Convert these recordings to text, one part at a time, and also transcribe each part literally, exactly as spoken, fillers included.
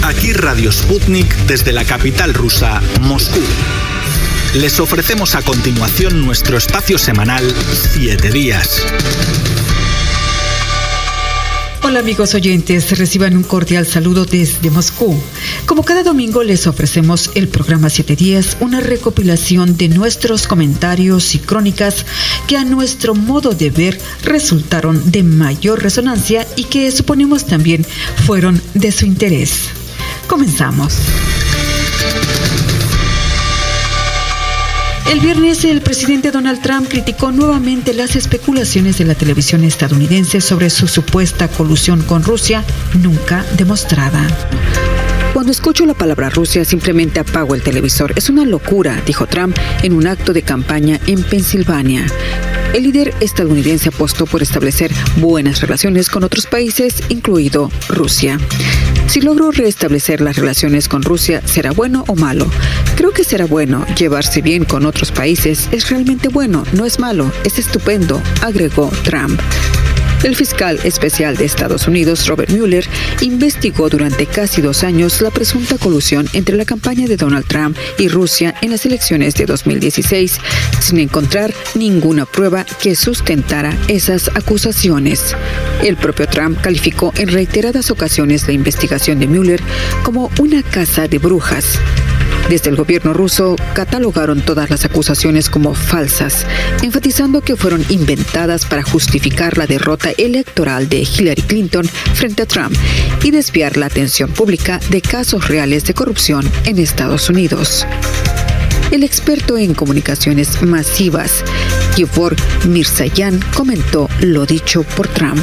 Aquí Radio Sputnik desde la capital rusa, Moscú. Les ofrecemos a continuación nuestro espacio semanal Siete Días. Hola amigos oyentes, reciban un cordial saludo desde Moscú. Como cada domingo les ofrecemos el programa Siete Días, una recopilación de nuestros comentarios y crónicas que a nuestro modo de ver resultaron de mayor resonancia y que suponemos también fueron de su interés. Comenzamos. El viernes, el presidente Donald Trump criticó nuevamente las especulaciones de la televisión estadounidense sobre su supuesta colusión con Rusia, nunca demostrada. Cuando escucho la palabra Rusia, simplemente apago el televisor. Es una locura, dijo Trump en un acto de campaña en Pensilvania. El líder estadounidense apostó por establecer buenas relaciones con otros países, incluido Rusia. Si logro restablecer las relaciones con Rusia, ¿será bueno o malo? Creo que será bueno. Llevarse bien con otros países es realmente bueno, no es malo, es estupendo, agregó Trump. El fiscal especial de Estados Unidos, Robert Mueller, investigó durante casi dos años la presunta colusión entre la campaña de Donald Trump y Rusia en las elecciones de dos mil dieciséis, sin encontrar ninguna prueba que sustentara esas acusaciones. El propio Trump calificó en reiteradas ocasiones la investigación de Mueller como una caza de brujas. Desde el gobierno ruso catalogaron todas las acusaciones como falsas, enfatizando que fueron inventadas para justificar la derrota electoral de Hillary Clinton frente a Trump y desviar la atención pública de casos reales de corrupción en Estados Unidos. El experto en comunicaciones masivas, Gevorg Mirzayan, comentó lo dicho por Trump.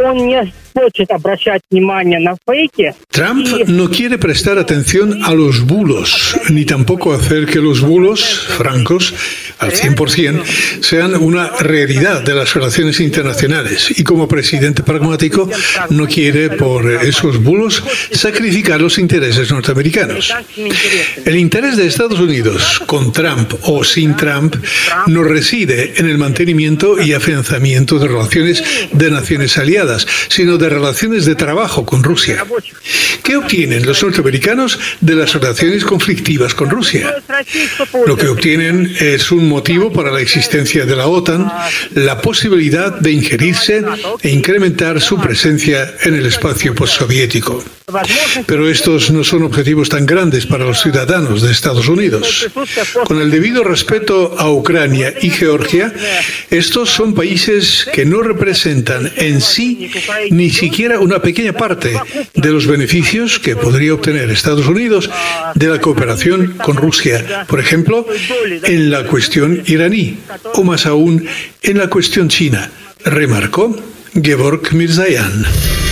Trump no quiere prestar atención a los bulos, ni tampoco hacer que los bulos, francos, al cien por ciento, sean una realidad de las relaciones internacionales. Y como presidente pragmático, no quiere, por esos bulos, sacrificar los intereses norteamericanos. El interés de Estados Unidos, con Trump o sin Trump, no reside en el mantenimiento y afianzamiento de relaciones de naciones aliadas, sino de relaciones de trabajo con Rusia. ¿Qué obtienen los norteamericanos de las relaciones conflictivas con Rusia? Lo que obtienen es un motivo para la existencia de la OTAN, la posibilidad de injerirse e incrementar su presencia en el espacio postsoviético. Pero estos no son objetivos tan grandes para los ciudadanos de Estados Unidos. Con el debido respeto a Ucrania y Georgia, estos son países que no representan en sí ni siquiera una pequeña parte de los beneficios que podría obtener Estados Unidos de la cooperación con Rusia, por ejemplo, en la cuestión iraní, o más aún en la cuestión china, remarcó Gevorg Mirzayan.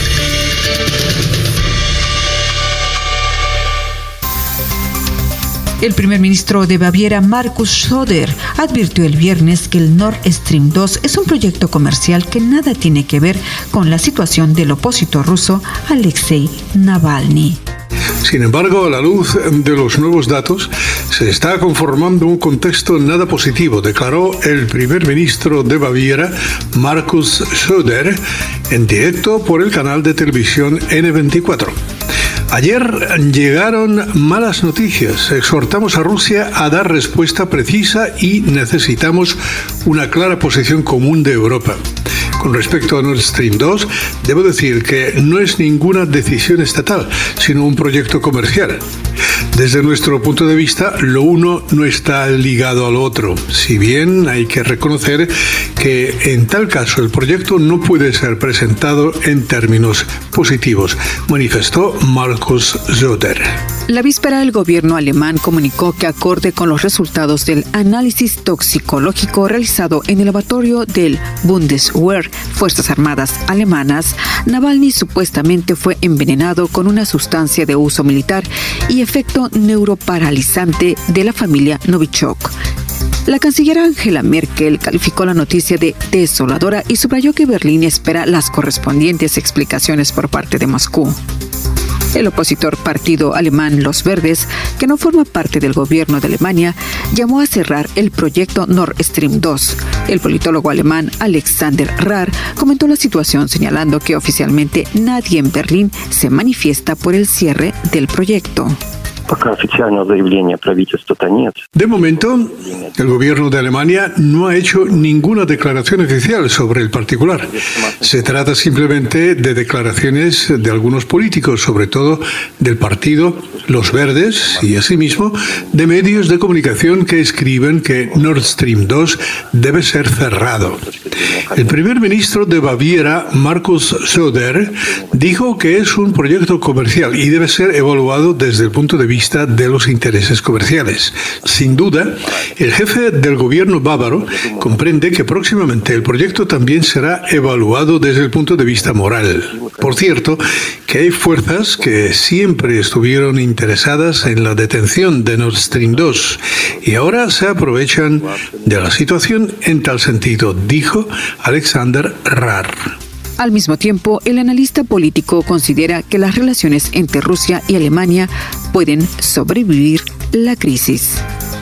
El primer ministro de Baviera, Markus Söder, advirtió el viernes que el Nord Stream dos es un proyecto comercial que nada tiene que ver con la situación del opositor ruso Alexei Navalny. Sin embargo, a la luz de los nuevos datos, se está conformando un contexto nada positivo, declaró el primer ministro de Baviera, Markus Söder, en directo por el canal de televisión ene veinticuatro. Ayer llegaron malas noticias. Exhortamos a Rusia a dar respuesta precisa y necesitamos una clara posición común de Europa. Con respecto a Nord Stream dos, debo decir que no es ninguna decisión estatal, sino un proyecto comercial. Desde nuestro punto de vista, lo uno no está ligado al otro, si bien hay que reconocer que en tal caso el proyecto no puede ser presentado en términos positivos, manifestó Markus Söder. La víspera, el gobierno alemán comunicó que, acorde con los resultados del análisis toxicológico realizado en el laboratorio del Bundeswehr, Fuerzas Armadas Alemanas, Navalny supuestamente fue envenenado con una sustancia de uso militar y efecto neuroparalizante de la familia Novichok. La canciller Angela Merkel calificó la noticia de desoladora y subrayó que Berlín espera las correspondientes explicaciones por parte de Moscú. El opositor partido alemán Los Verdes, que no forma parte del gobierno de Alemania, llamó a cerrar el proyecto Nord Stream dos. El politólogo alemán Alexander Rar comentó la situación señalando que oficialmente nadie en Berlín se manifiesta por el cierre del proyecto. De momento, el gobierno de Alemania no ha hecho ninguna declaración oficial sobre el particular. Se trata simplemente de declaraciones de algunos políticos, sobre todo del partido Los Verdes y asimismo de medios de comunicación que escriben que Nord Stream dos debe ser cerrado. El primer ministro de Baviera, Markus Söder, dijo que es un proyecto comercial y debe ser evaluado desde el punto de vista de los intereses comerciales. Sin duda, el jefe del gobierno bávaro comprende que próximamente el proyecto también será evaluado desde el punto de vista moral. Por cierto, que hay fuerzas que siempre estuvieron interesadas en la detención de Nord Stream dos y ahora se aprovechan de la situación en tal sentido, dijo Alexander Rar. Al mismo tiempo, el analista político considera que las relaciones entre Rusia y Alemania pueden sobrevivir la crisis.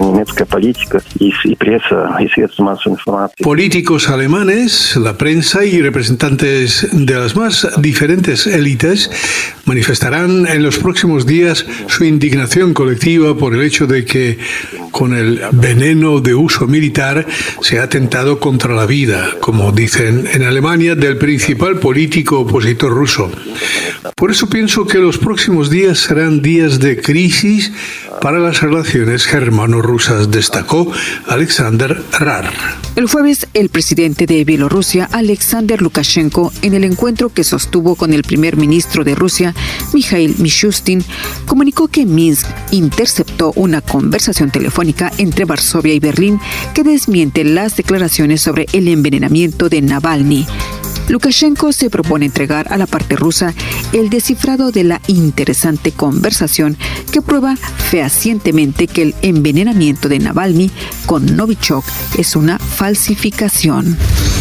Políticos alemanes, la prensa y representantes de las más diferentes élites manifestarán en los próximos días su indignación colectiva por el hecho de que, con el veneno de uso militar, se ha atentado contra la vida, como dicen en Alemania, del principal político opositor ruso. Por eso pienso que los próximos días serán días de crisis para las relaciones germano-rusas, destacó Alexander Rar. El jueves, el presidente de Bielorrusia, Alexander Lukashenko, en el encuentro que sostuvo con el primer ministro de Rusia, Mikhail Mishustin, comunicó que Minsk interceptó una conversación telefónica entre Varsovia y Berlín que desmiente las declaraciones sobre el envenenamiento de Navalny. Lukashenko se propone entregar a la parte rusa el descifrado de la interesante conversación que prueba fehacientemente que el envenenamiento de Navalny con Novichok es una falsificación.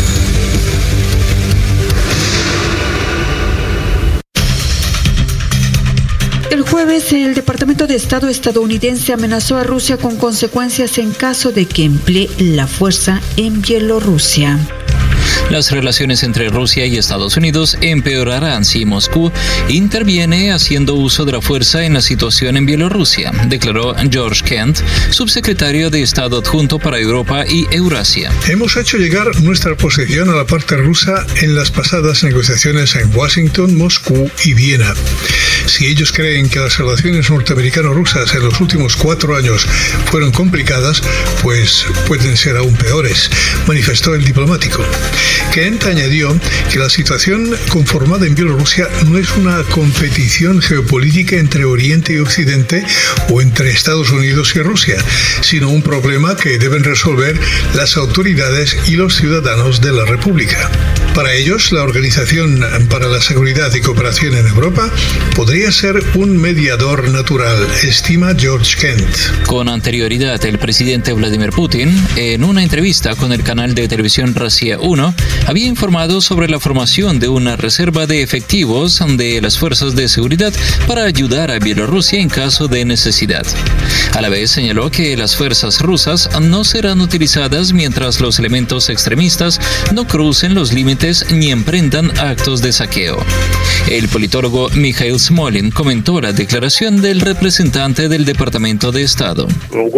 El jueves, el Departamento de Estado estadounidense amenazó a Rusia con consecuencias en caso de que emplee la fuerza en Bielorrusia. Las relaciones entre Rusia y Estados Unidos empeorarán si Moscú interviene haciendo uso de la fuerza en la situación en Bielorrusia, declaró George Kent, subsecretario de Estado adjunto para Europa y Eurasia. Hemos hecho llegar nuestra posición a la parte rusa en las pasadas negociaciones en Washington, Moscú y Viena. Si ellos creen que las relaciones norteamericano-rusas en los últimos cuatro años fueron complicadas, pues pueden ser aún peores, manifestó el diplomático. Kent añadió que la situación conformada en Bielorrusia no es una competición geopolítica entre Oriente y Occidente o entre Estados Unidos y Rusia, sino un problema que deben resolver las autoridades y los ciudadanos de la República. Para ellos, la Organización para la Seguridad y Cooperación en Europa podría ser un mediador natural, estima George Kent. Con anterioridad, el presidente Vladimir Putin, en una entrevista con el canal de televisión Russia uno, había informado sobre la formación de una reserva de efectivos de las fuerzas de seguridad para ayudar a Bielorrusia en caso de necesidad. A la vez señaló que las fuerzas rusas no serán utilizadas mientras los elementos extremistas no crucen los límites ni emprendan actos de saqueo. El politólogo Mikhail Smolin comentó la declaración del representante del Departamento de Estado.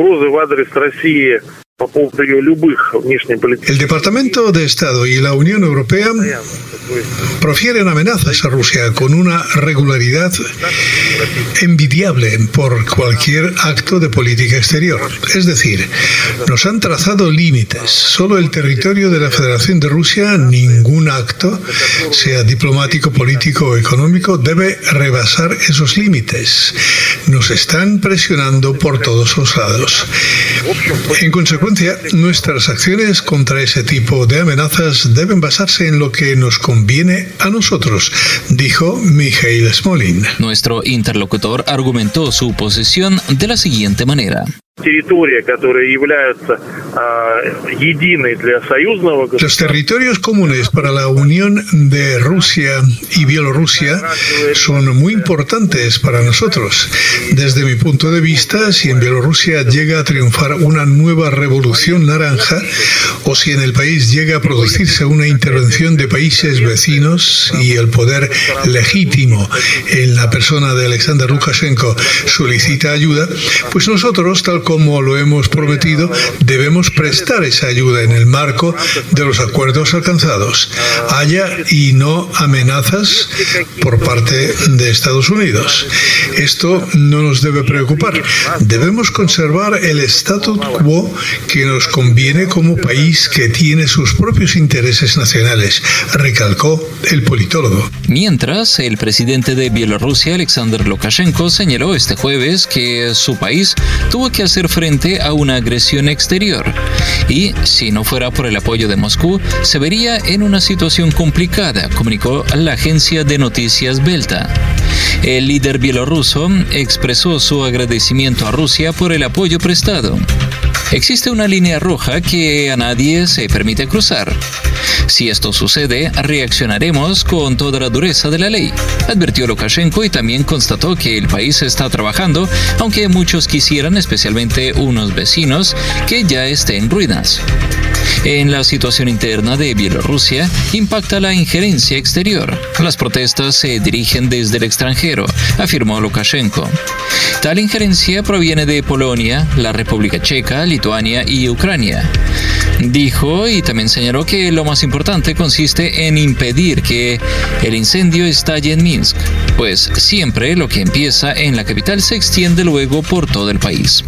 El Departamento de Estado y la Unión Europea profieren amenazas a Rusia con una regularidad envidiable por cualquier acto de política exterior. Es decir, nos han trazado límites. Solo el territorio de la Federación de Rusia, ningún acto, sea diplomático, político o económico, debe rebasar esos límites. Nos están presionando por todos los lados. En consecuencia, nuestras acciones contra ese tipo de amenazas deben basarse en lo que nos conviene a nosotros, dijo Mikhail Smolin. Nuestro interlocutor argumentó su posición de la siguiente manera. Los territorios comunes para la unión de Rusia y Bielorrusia son muy importantes para nosotros. Desde mi punto de vista, si en Bielorrusia llega a triunfar una nueva revolución naranja, o si en el país llega a producirse una intervención de países vecinos y el poder legítimo en la persona de Alexander Lukashenko solicita ayuda, pues nosotros, tal como lo hemos prometido, debemos prestar esa ayuda en el marco de los acuerdos alcanzados. Haya y no amenazas por parte de Estados Unidos. Esto no nos debe preocupar. Debemos conservar el statu quo que nos conviene como país que tiene sus propios intereses nacionales, recalcó el politólogo. Mientras, el presidente de Bielorrusia, Alexander Lukashenko, señaló este jueves que su país tuvo que hacer frente a una agresión exterior y, si no fuera por el apoyo de Moscú, se vería en una situación complicada, comunicó la agencia de noticias Belta. El líder bielorruso expresó su agradecimiento a Rusia por el apoyo prestado. Existe una línea roja que a nadie se permite cruzar. Si esto sucede, reaccionaremos con toda la dureza de la ley, advirtió Lukashenko, y también constató que el país está trabajando, aunque muchos quisieran, especialmente unos vecinos, que ya esté en ruinas. En la situación interna de Bielorrusia impacta la injerencia exterior. Las protestas se dirigen desde el extranjero, afirmó Lukashenko. Tal injerencia proviene de Polonia, la República Checa, Lituania y Ucrania. Dijo y también señaló que lo más importante consiste en impedir que el incendio estalle en Minsk, pues siempre lo que empieza en la capital se extiende luego por todo el país.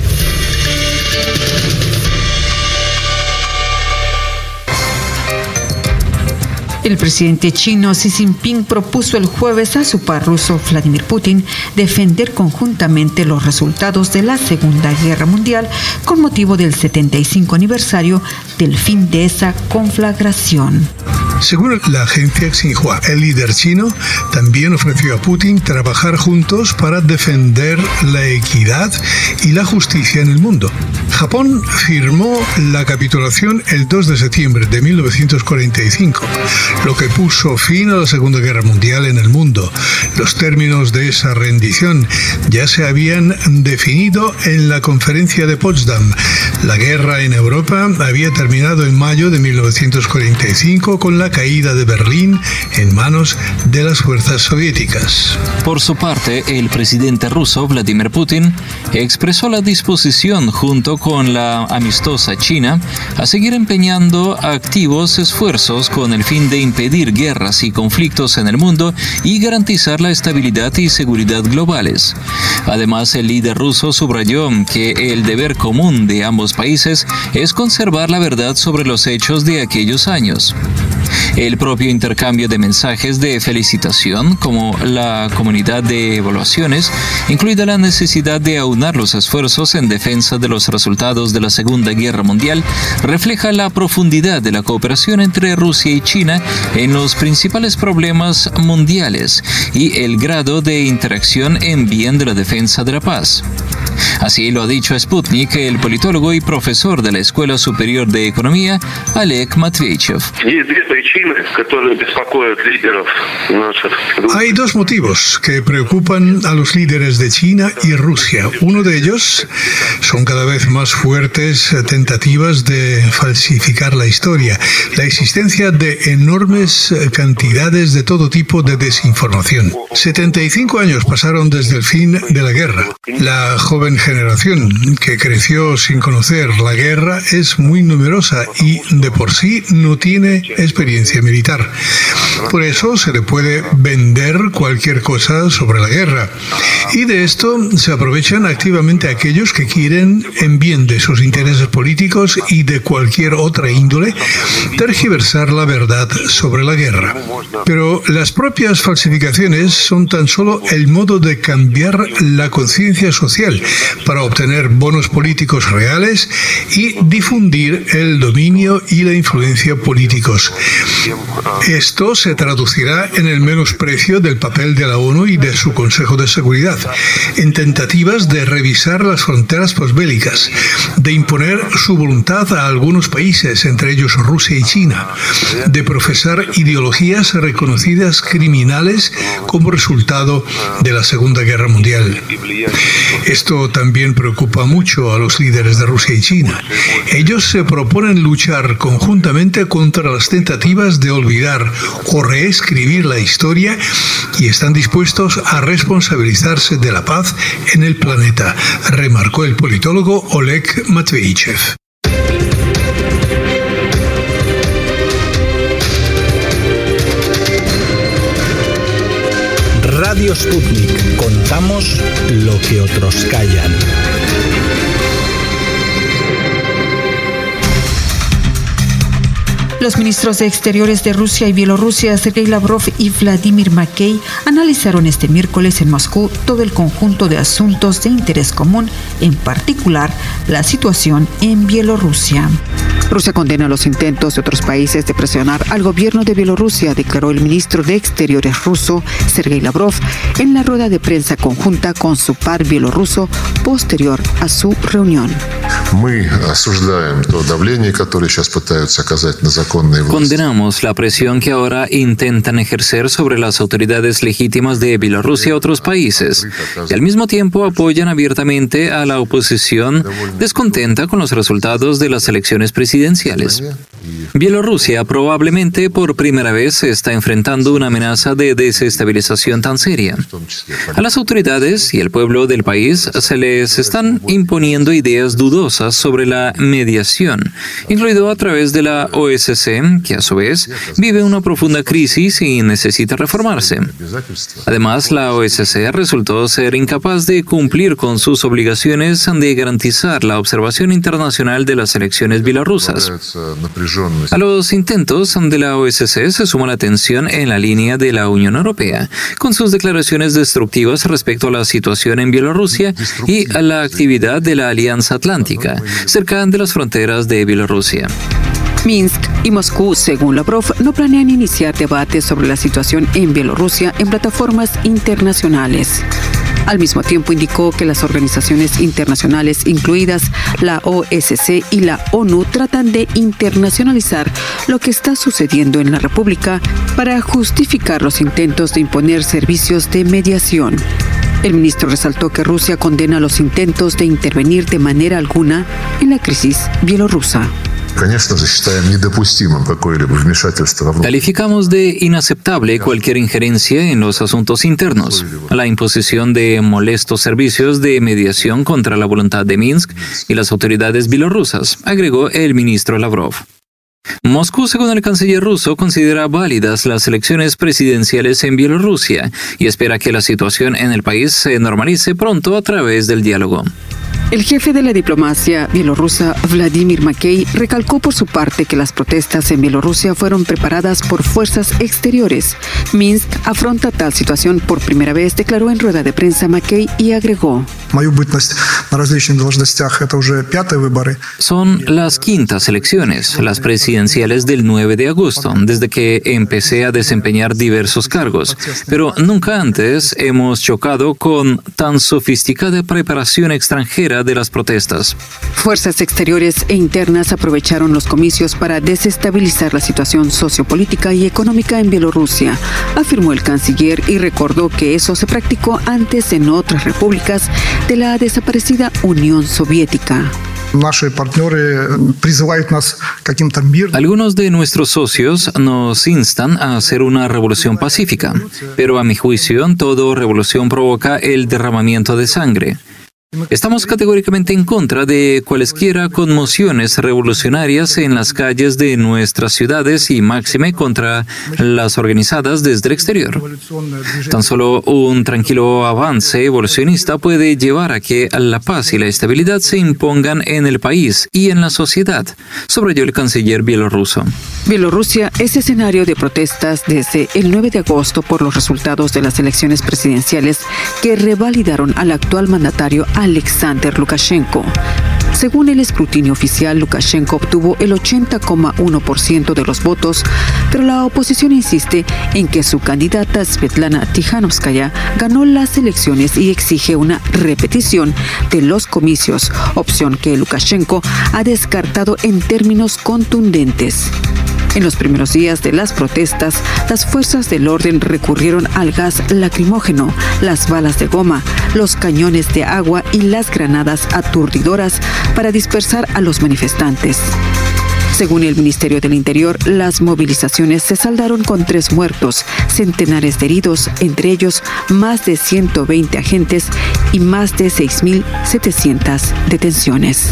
El presidente chino Xi Jinping propuso el jueves a su par ruso Vladimir Putin defender conjuntamente los resultados de la Segunda Guerra Mundial con motivo del setenta y cinco aniversario del fin de esa conflagración. Según la agencia Xinhua, el líder chino también ofreció a Putin trabajar juntos para defender la equidad y la justicia en el mundo. Japón firmó la capitulación el dos de septiembre de mil novecientos cuarenta y cinco, lo que puso fin a la Segunda Guerra Mundial en el mundo. Los términos de esa rendición ya se habían definido en la Conferencia de Potsdam. La guerra en Europa había terminado en mayo de mil novecientos cuarenta y cinco con la caída de Berlín en manos de las fuerzas soviéticas. Por su parte, el presidente ruso Vladimir Putin expresó la disposición, junto con la amistosa China, a seguir empeñando activos esfuerzos con el fin de impedir guerras y conflictos en el mundo y garantizar la estabilidad y seguridad globales. Además, el líder ruso subrayó que el deber común de ambos países es conservar la verdad sobre los hechos de aquellos años. El propio intercambio de mensajes de felicitación, como la comunidad de evaluaciones, incluida la necesidad de aunar los esfuerzos en defensa de los resultados de la Segunda Guerra Mundial, refleja la profundidad de la cooperación entre Rusia y China en los principales problemas mundiales y el grado de interacción en bien de la defensa de la paz. Así lo ha dicho a Sputnik el politólogo y profesor de la Escuela Superior de Economía, Oleg Matveyev. Hay dos motivos que preocupan a los líderes de China y Rusia. Uno de ellos son cada vez más fuertes tentativas de falsificar la historia, la existencia de enormes cantidades de todo tipo de desinformación. setenta y cinco años pasaron desde el fin de la guerra. La joven generación que creció sin conocer la guerra es muy numerosa y de por sí no tiene experiencia militar. Por eso se le puede vender cualquier cosa sobre la guerra. Y de esto se aprovechan activamente aquellos que quieren, en bien de sus intereses políticos y de cualquier otra índole, tergiversar la verdad sobre la guerra. Pero las propias falsificaciones son tan solo el modo de cambiar la conciencia social para obtener bonos políticos reales y difundir el dominio y la influencia políticos. Esto se traducirá en el menosprecio del papel de la ONU y de su Consejo de Seguridad, en tentativas de revisar las fronteras posbélicas, de imponer su voluntad a algunos países, entre ellos Rusia y China, de profesar ideologías reconocidas criminales como resultado de la Segunda Guerra Mundial. Esto también preocupa mucho a los líderes de Rusia y China. Ellos se proponen luchar conjuntamente contra las tentativas de olvidar o reescribir la historia y están dispuestos a responsabilizarse de la paz en el planeta, remarcó el politólogo Oleg Matveichev. Radio Sputnik. Contamos lo que otros callan. Los ministros de Exteriores de Rusia y Bielorrusia, Sergei Lavrov y Vladimir Mackey, analizaron este miércoles en Moscú todo el conjunto de asuntos de interés común, en particular la situación en Bielorrusia. Rusia condena los intentos de otros países de presionar al gobierno de Bielorrusia, declaró el ministro de Exteriores ruso, Sergei Lavrov, en la rueda de prensa conjunta con su par bielorruso posterior a su reunión. Condenamos la presión que ahora intentan ejercer sobre las autoridades legítimas de Bielorrusia y otros países, y al mismo tiempo apoyan abiertamente a la oposición descontenta con los resultados de las elecciones presidenciales. Bielorrusia probablemente por primera vez se está enfrentando una amenaza de desestabilización tan seria. A las autoridades y el pueblo del país se les están imponiendo ideas dudosas sobre la mediación, incluido a través de la O S C, que a su vez vive una profunda crisis y necesita reformarse. Además, la O S C resultó ser incapaz de cumplir con sus obligaciones de garantizar la observación internacional de las elecciones bielorrusas. A los intentos de la O S C se suma la tensión en la línea de la Unión Europea, con sus declaraciones destructivas respecto a la situación en Bielorrusia y a la actividad de la Alianza Atlántica, cerca de las fronteras de Bielorrusia. Minsk y Moscú, según Lavrov, no planean iniciar debates sobre la situación en Bielorrusia en plataformas internacionales. Al mismo tiempo indicó que las organizaciones internacionales, incluidas la O S C y la ONU, tratan de internacionalizar lo que está sucediendo en la República para justificar los intentos de imponer servicios de mediación. El ministro resaltó que Rusia condena los intentos de intervenir de manera alguna en la crisis bielorrusa. Calificamos de inaceptable cualquier injerencia en los asuntos internos, la imposición de molestos servicios de mediación contra la voluntad de Minsk y las autoridades bielorrusas, agregó el ministro Lavrov. Moscú, según el canciller ruso, considera válidas las elecciones presidenciales en Bielorrusia y espera que la situación en el país se normalice pronto a través del diálogo. El jefe de la diplomacia bielorrusa, Vladimir Mackey, recalcó por su parte que las protestas en Bielorrusia fueron preparadas por fuerzas exteriores. Minsk afronta tal situación por primera vez, declaró en rueda de prensa Mackey y agregó: Son las quintas elecciones, las presidenciales del nueve de agosto, desde que empecé a desempeñar diversos cargos, pero nunca antes hemos chocado con tan sofisticada preparación extranjera de las protestas. Fuerzas exteriores e internas aprovecharon los comicios para desestabilizar la situación sociopolítica y económica en Bielorrusia, afirmó el canciller y recordó que eso se practicó antes en otras repúblicas de la desaparecida Unión Soviética. Algunos de nuestros socios nos instan a hacer una revolución pacífica, pero a mi juicio, toda revolución provoca el derramamiento de sangre. Estamos categóricamente en contra de cualesquiera conmociones revolucionarias en las calles de nuestras ciudades y máxime contra las organizadas desde el exterior. Tan solo un tranquilo avance evolucionista puede llevar a que la paz y la estabilidad se impongan en el país y en la sociedad, subrayó el canciller bielorruso. Bielorrusia es escenario de protestas desde el nueve de agosto por los resultados de las elecciones presidenciales que revalidaron al actual mandatario Alexander Lukashenko. Según el escrutinio oficial, Lukashenko obtuvo el ochenta coma uno por ciento de los votos, pero la oposición insiste en que su candidata Svetlana Tikhanovskaya ganó las elecciones y exige una repetición de los comicios, opción que Lukashenko ha descartado en términos contundentes. En los primeros días de las protestas, las fuerzas del orden recurrieron al gas lacrimógeno, las balas de goma, los cañones de agua y las granadas aturdidoras para dispersar a los manifestantes. Según el Ministerio del Interior, las movilizaciones se saldaron con tres muertos, centenares de heridos, entre ellos más de ciento veinte agentes y más de seis mil setecientas detenciones.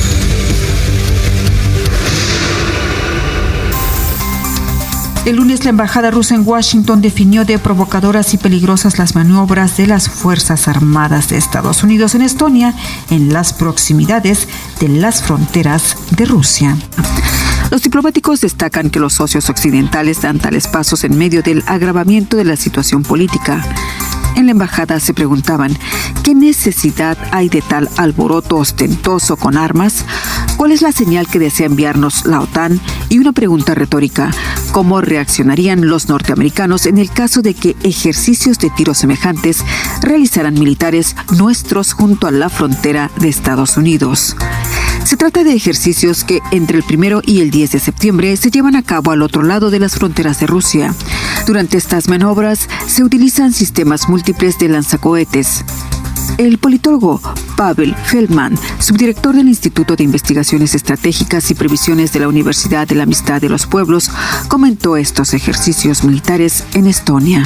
El lunes, la embajada rusa en Washington definió de provocadoras y peligrosas las maniobras de las Fuerzas Armadas de Estados Unidos en Estonia, en las proximidades de las fronteras de Rusia. Los diplomáticos destacan que los socios occidentales dan tales pasos en medio del agravamiento de la situación política. En la embajada se preguntaban, ¿qué necesidad hay de tal alboroto ostentoso con armas? ¿Cuál es la señal que desea enviarnos la OTAN? Y una pregunta retórica, ¿cómo reaccionarían los norteamericanos en el caso de que ejercicios de tiro semejantes realizaran militares nuestros junto a la frontera de Estados Unidos? Se trata de ejercicios que entre el primero y el diez de septiembre se llevan a cabo al otro lado de las fronteras de Rusia. Durante estas maniobras se utilizan sistemas múltiples de lanzacohetes. El politólogo Pavel Feldman, subdirector del Instituto de Investigaciones Estratégicas y Previsiones de la Universidad de la Amistad de los Pueblos, comentó estos ejercicios militares en Estonia.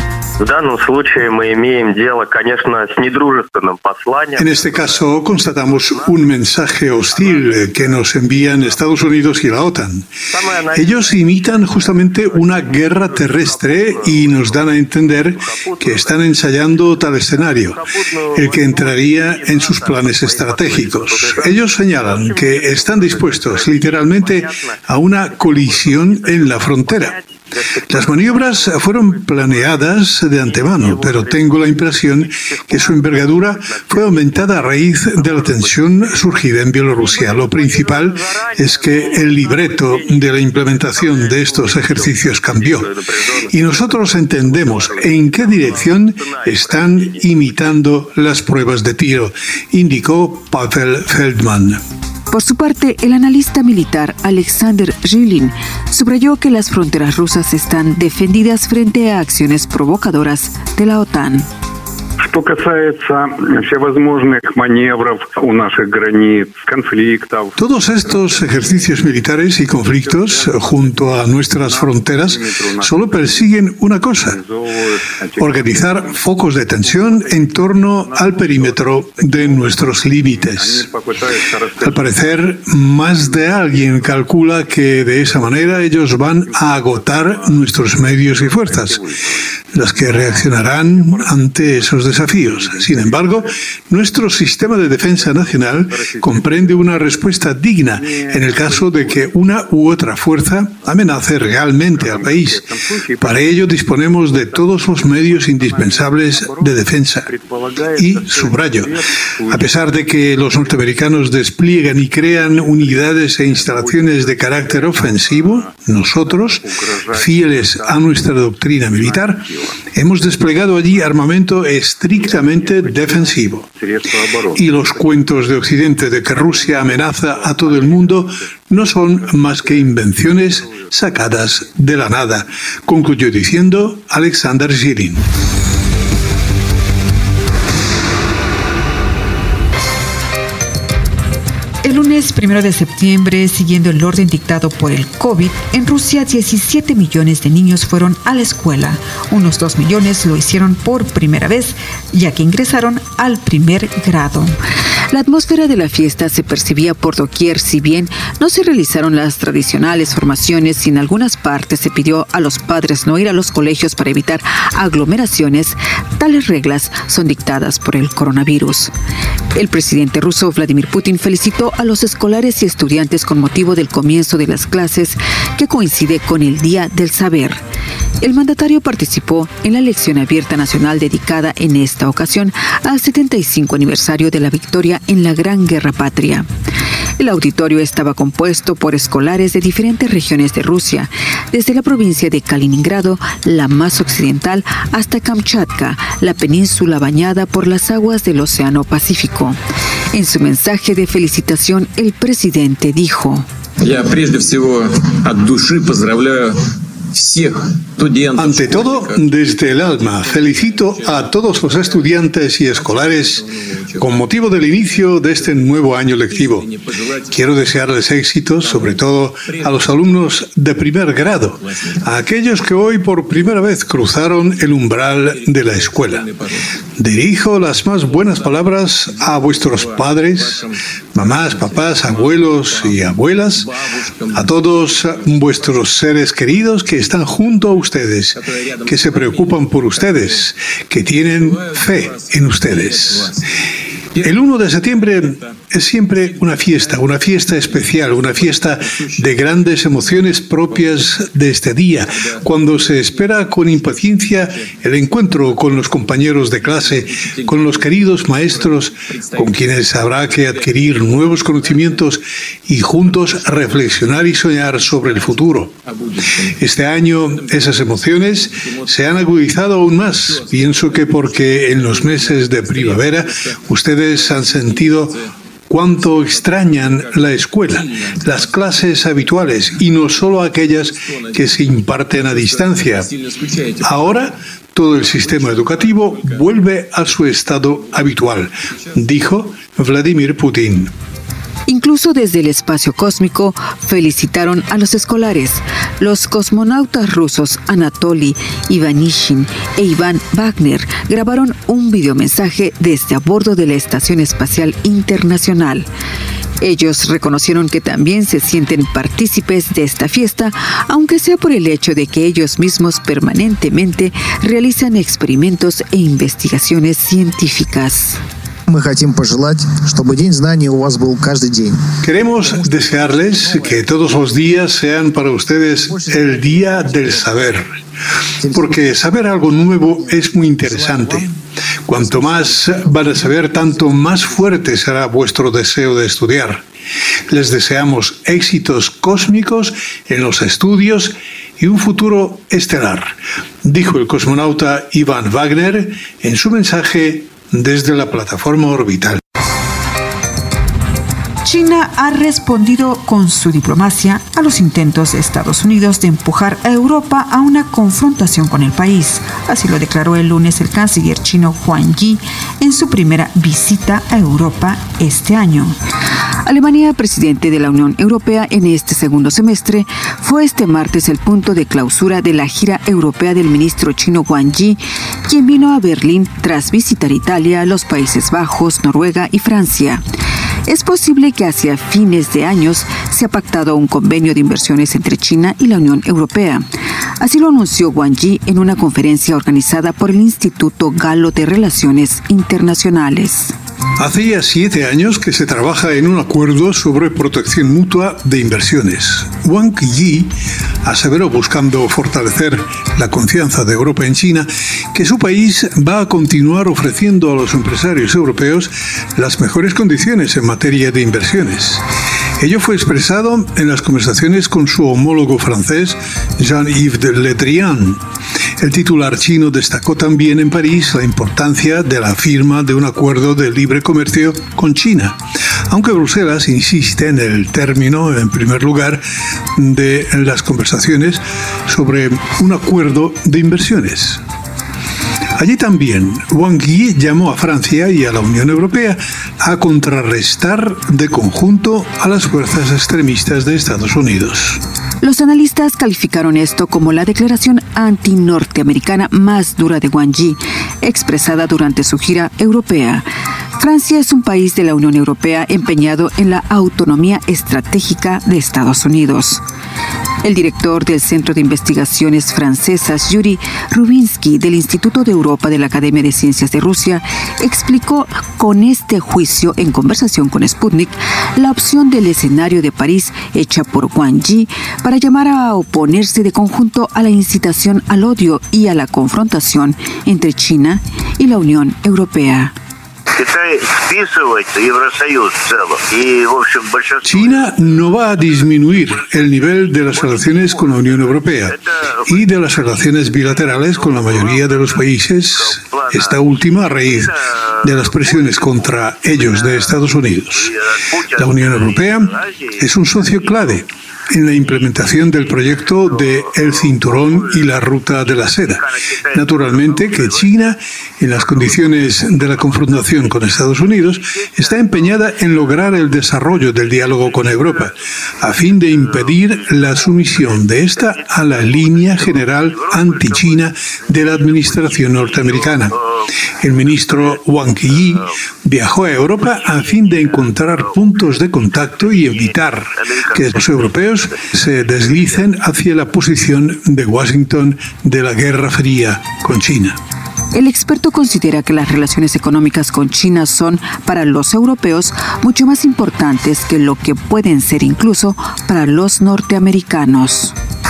En este caso, constatamos un mensaje hostil que nos envían Estados Unidos y la OTAN. Ellos imitan justamente una guerra terrestre y nos dan a entender que están ensayando tal escenario, el que entraría en sus planes estratégicos. Ellos señalan que están dispuestos literalmente a una colisión en la frontera. Las maniobras fueron planeadas de antemano, pero tengo la impresión que su envergadura fue aumentada a raíz de la tensión surgida en Bielorrusia. Lo principal es que el libreto de la implementación de estos ejercicios cambió y nosotros entendemos en qué dirección están imitando las pruebas de tiro, indicó Pavel Feldman. Por su parte, el analista militar Alexander Zhilin subrayó que las fronteras rusas están defendidas frente a acciones provocadoras de la OTAN. Что касается всевозможных маневров у наших границ, конфликтов. Todos estos ejercicios militares y conflictos junto a nuestras fronteras solo persiguen una cosa: organizar focos de tensión en torno al perímetro de nuestros límites. Al parecer, más de alguien calcula que de esa manera ellos van a agotar nuestros medios y fuerzas, las que reaccionarán ante esos desafíos. Sin embargo, nuestro sistema de defensa nacional comprende una respuesta digna en el caso de que una u otra fuerza amenace realmente al país. Para ello disponemos de todos los medios indispensables de defensa. Y subrayo, a pesar de que los norteamericanos despliegan y crean unidades e instalaciones de carácter ofensivo, nosotros, fieles a nuestra doctrina militar, hemos desplegado allí armamento estrictamente defensivo. Y los cuentos de Occidente de que Rusia amenaza a todo el mundo no son más que invenciones sacadas de la nada, concluyó diciendo Alexander Zhilin. El lunes primero de septiembre, siguiendo el orden dictado por el COVID, en Rusia diecisiete millones de niños fueron a la escuela. Unos dos millones lo hicieron por primera vez, ya que ingresaron al primer grado. La atmósfera de la fiesta se percibía por doquier, si bien no se realizaron las tradicionales formaciones y en algunas partes se pidió a los padres no ir a los colegios para evitar aglomeraciones. Tales reglas son dictadas por el coronavirus. El presidente ruso Vladimir Putin felicitó a los escolares y estudiantes con motivo del comienzo de las clases, que coincide con el Día del Saber. El mandatario participó en la lección abierta nacional dedicada en esta ocasión al setenta y cinco aniversario de la victoria en la Gran Guerra Patria. El auditorio estaba compuesto por escolares de diferentes regiones de Rusia, desde la provincia de Kaliningrado, la más occidental, hasta Kamchatka, la península bañada por las aguas del Océano Pacífico. En su mensaje de felicitación, el presidente dijo: Я прежде всего от души поздравляю всех студентов. Ante todo, desde el alma, felicito a todos los estudiantes y escolares con motivo del inicio de este nuevo año lectivo. Quiero desearles éxitos, sobre todo a los alumnos de primer grado, a aquellos que hoy por primera vez cruzaron el umbral de la escuela. Dirijo las más buenas palabras a vuestros padres, mamás, papás, abuelos y abuelas, a todos vuestros seres queridos que están junto a ustedes, que se preocupan por ustedes, que tienen fe en ustedes. El uno de septiembre es siempre una fiesta, una fiesta especial, una fiesta de grandes emociones propias de este día, cuando se espera con impaciencia el encuentro con los compañeros de clase, con los queridos maestros, con quienes habrá que adquirir nuevos conocimientos y juntos reflexionar y soñar sobre el futuro. Este año esas emociones se han agudizado aún más. Pienso que porque en los meses de primavera ustedes han sentido cuánto extrañan la escuela, las clases habituales y no solo aquellas que se imparten a distancia. Ahora todo el sistema educativo vuelve a su estado habitual, dijo Vladimir Putin. Incluso desde el espacio cósmico felicitaron a los escolares. Los cosmonautas rusos Anatoly Ivanishin e Iván Wagner grabaron un videomensaje desde a bordo de la Estación Espacial Internacional. Ellos reconocieron que también se sienten partícipes de esta fiesta, aunque sea por el hecho de que ellos mismos permanentemente realizan experimentos e investigaciones científicas. Queremos desearles que todos los días sean para ustedes el día del saber, porque saber algo nuevo es muy interesante. Cuanto más van a saber, tanto más fuerte será vuestro deseo de estudiar. Les deseamos éxitos cósmicos en los estudios y un futuro estelar, dijo el cosmonauta Iván Wagner en su mensaje desde la plataforma orbital. China ha respondido con su diplomacia a los intentos de Estados Unidos de empujar a Europa a una confrontación con el país. Así lo declaró el lunes el canciller chino Wang Yi en su primera visita a Europa este año. Alemania, presidente de la Unión Europea en este segundo semestre, fue este martes el punto de clausura de la gira europea del ministro chino Wang Yi, quien vino a Berlín tras visitar Italia, los Países Bajos, Noruega y Francia. Es posible que hacia fines de años se ha pactado un convenio de inversiones entre China y la Unión Europea. Así lo anunció Wang Yi en una conferencia organizada por el Instituto Galo de Relaciones Internacionales. Hacía siete años que se trabaja en un acuerdo sobre protección mutua de inversiones. Wang Yi aseveró, buscando fortalecer la confianza de Europa en China, que su país va a continuar ofreciendo a los empresarios europeos las mejores condiciones en materia de inversiones. Ello fue expresado en las conversaciones con su homólogo francés, Jean-Yves Le Drian. El titular chino destacó también en París la importancia de la firma de un acuerdo de libre comercio con China, aunque Bruselas insiste en el término, en primer lugar, de las conversaciones sobre un acuerdo de inversiones. Allí también, Wang Yi llamó a Francia y a la Unión Europea a contrarrestar de conjunto a las fuerzas extremistas de Estados Unidos. Los analistas calificaron esto como la declaración anti-norteamericana más dura de Wang Yi, expresada durante su gira europea. Francia es un país de la Unión Europea empeñado en la autonomía estratégica de Estados Unidos. El director del Centro de Investigaciones Francesas, Yuri Rubinsky, del Instituto de Europa de la Academia de Ciencias de Rusia, explicó con este juicio, en conversación con Sputnik, la opción del escenario de París hecha por Wang Yi para llamar a oponerse de conjunto a la incitación al odio y a la confrontación entre China y la Unión Europea. China no va a disminuir el nivel de las relaciones con la Unión Europea y de las relaciones bilaterales con la mayoría de los países, esta última a raíz de las presiones contra ellos de Estados Unidos. La Unión Europea es un socio clave en la implementación del proyecto de El Cinturón y la Ruta de la Seda. Naturalmente que China, en las condiciones de la confrontación con Estados Unidos, está empeñada en lograr el desarrollo del diálogo con Europa, a fin de impedir la sumisión de esta a la línea general anti-China de la administración norteamericana. El ministro Wang Yi viajó a Europa a fin de encontrar puntos de contacto y evitar que los europeos se deslicen hacia la posición de Washington de la Guerra Fría con China. El experto considera que las relaciones económicas con China son, para los europeos, mucho más importantes que lo que pueden ser incluso para los norteamericanos.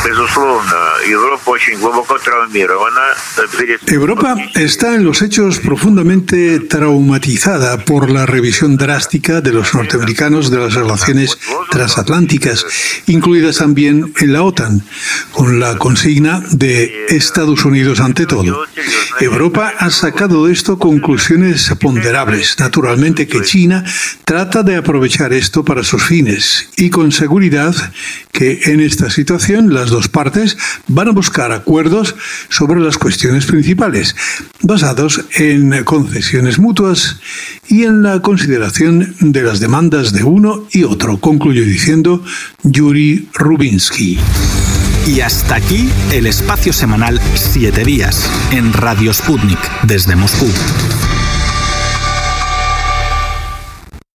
Europa está en los hechos profundamente traumatizada por la revisión drástica de los norteamericanos de las relaciones transatlánticas, incluidas también en la OTAN, con la consigna de Estados Unidos ante todo. Europa ha sacado de esto conclusiones ponderables. Naturalmente que China trata de aprovechar esto para sus fines y con seguridad que en esta situación las dos partes van a buscar acuerdos sobre las cuestiones principales, basados en concesiones mutuas y en la consideración de las demandas de uno y otro, concluyó diciendo Yuri Rubinsky. Y hasta aquí el espacio semanal Siete Días en Radio Sputnik desde Moscú.